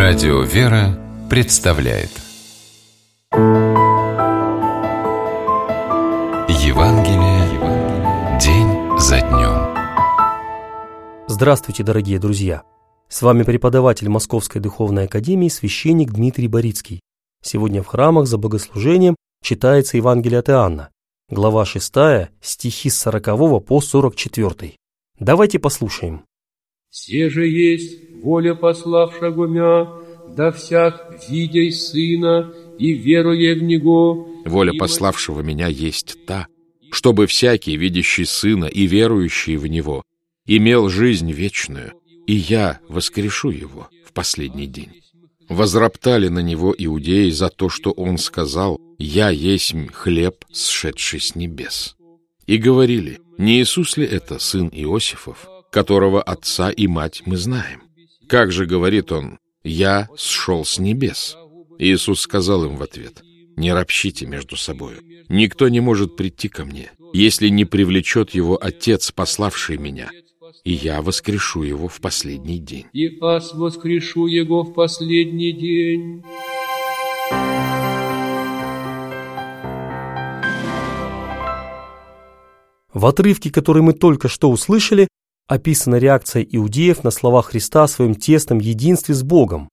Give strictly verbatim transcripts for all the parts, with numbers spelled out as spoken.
Радио «Вера» представляет Евангелие день за днем. Здравствуйте, дорогие друзья! С вами преподаватель Московской Духовной Академии священник Дмитрий Борицкий. Сегодня в храмах за богослужением читается Евангелие от Иоанна, глава шестая, стихи с сорокового по сорок четвёртый. Давайте послушаем. «Се же есть воля пославшего мя, да всяк, видя Сына и веруя в Него». Воля пославшего меня есть та, чтобы всякий, видящий Сына и верующий в Него, имел жизнь вечную, и я воскрешу его в последний день. Возроптали на Него иудеи за то, что Он сказал: «Я есмь хлеб, сшедший с небес». И говорили: не Иисус ли это сын Иосифов, которого отца и мать мы знаем? Как же, говорит Он, «Я сшел с небес»? Иисус сказал им в ответ: не ропщите между собою. Никто не может прийти ко мне, если не привлечет его Отец, пославший меня, и я воскрешу его в последний день. И аз воскрешу его в последний день. В отрывке, который мы только что услышали, описана реакция иудеев на слова Христа о своем тесном единстве с Богом.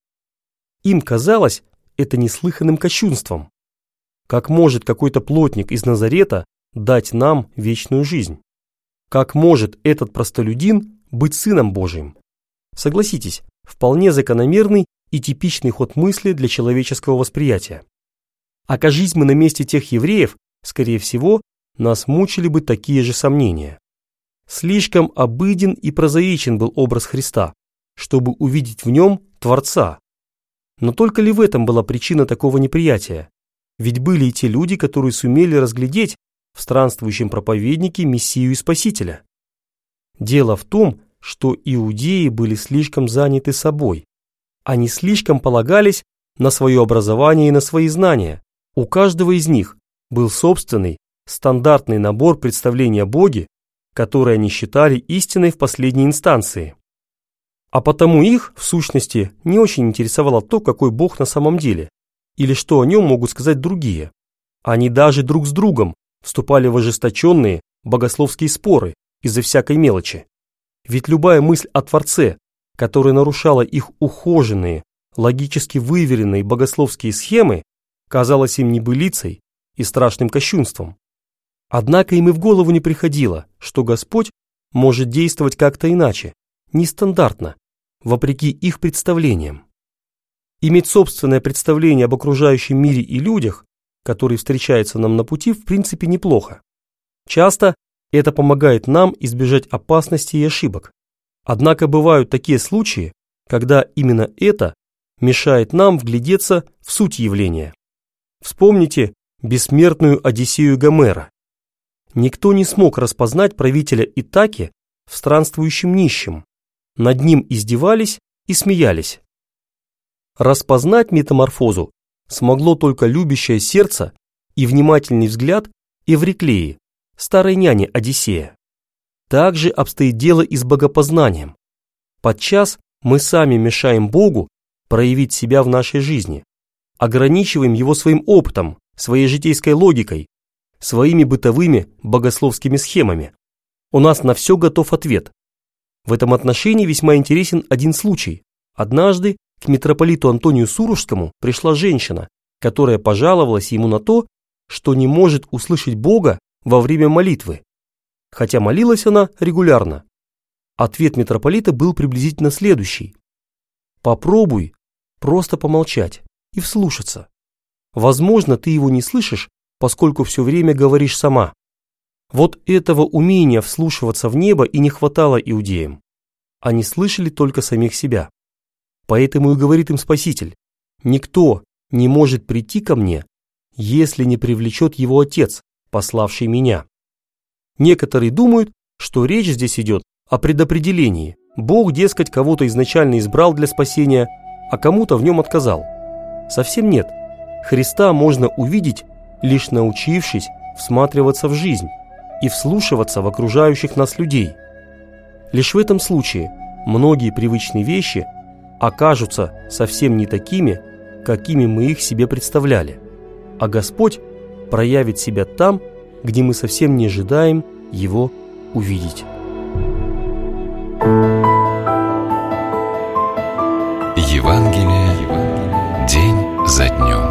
Им казалось это неслыханным кощунством. Как может какой-то плотник из Назарета дать нам вечную жизнь? Как может этот простолюдин быть Сыном Божиим? Согласитесь, вполне закономерный и типичный ход мысли для человеческого восприятия. Окажись мы на месте тех евреев, скорее всего, нас мучили бы такие же сомнения. Слишком обыден и прозаичен был образ Христа, чтобы увидеть в нем Творца. Но только ли в этом была причина такого неприятия? Ведь были и те люди, которые сумели разглядеть в странствующем проповеднике Мессию и Спасителя. Дело в том, что иудеи были слишком заняты собой. Они слишком полагались на свое образование и на свои знания. У каждого из них был собственный, стандартный набор представлений о Боге, которые они считали истиной в последней инстанции. А потому их, в сущности, не очень интересовало то, какой Бог на самом деле, или что о нем могут сказать другие. Они даже друг с другом вступали в ожесточенные богословские споры из-за всякой мелочи. Ведь любая мысль о Творце, которая нарушала их ухоженные, логически выверенные богословские схемы, казалась им небылицей и страшным кощунством. Однако им и в голову не приходило, что Господь может действовать как-то иначе, нестандартно, вопреки их представлениям. Иметь собственное представление об окружающем мире и людях, которые встречаются нам на пути, в принципе неплохо. Часто это помогает нам избежать опасностей и ошибок. Однако бывают такие случаи, когда именно это мешает нам вглядеться в суть явления. Вспомните бессмертную Одиссею Гомера. Никто не смог распознать правителя Итаки в странствующем нищем. Над ним издевались и смеялись. Распознать метаморфозу смогло только любящее сердце и внимательный взгляд Эвриклеи, старой няни Одиссея. Так же обстоит дело и с богопознанием. Подчас мы сами мешаем Богу проявить себя в нашей жизни, ограничиваем его своим опытом, своей житейской логикой, своими бытовыми богословскими схемами. У нас на все готов ответ. В этом отношении весьма интересен один случай. Однажды к митрополиту Антонию Сурожскому пришла женщина, которая пожаловалась ему на то, что не может услышать Бога во время молитвы, хотя молилась она регулярно. Ответ митрополита был приблизительно следующий: попробуй просто помолчать и вслушаться. Возможно, ты его не слышишь, поскольку все время говоришь сама. Вот этого умения вслушиваться в небо и не хватало иудеям. Они слышали только самих себя. Поэтому и говорит им Спаситель: никто не может прийти ко мне, если не привлечет его Отец, пославший меня. Некоторые думают, что речь здесь идет о предопределении. Бог, дескать, кого-то изначально избрал для спасения, а кому-то в нем отказал. Совсем нет. Христа можно увидеть, лишь научившись всматриваться в жизнь и вслушиваться в окружающих нас людей. Лишь в этом случае многие привычные вещи окажутся совсем не такими, какими мы их себе представляли, а Господь проявит себя там, где мы совсем не ожидаем Его увидеть. Евангелие день за днем.